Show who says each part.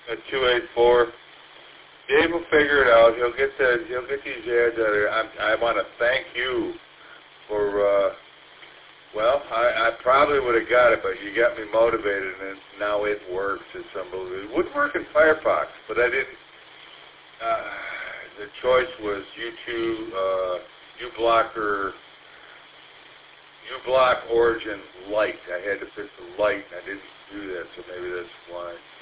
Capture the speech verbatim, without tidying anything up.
Speaker 1: at two eight four. Dave will figure it out. He'll get the he'll get these ads out there. I, I want to thank you for. Uh, well, I, I probably would have got it, but you got me motivated, and now it works. It's unbelievable. It wouldn't work in Firefox, but I didn't. Uh, the choice was YouTube, uh, uBlocker, uBlock Origin Lite. I had to pick the Lite, and I didn't do that, so maybe that's why.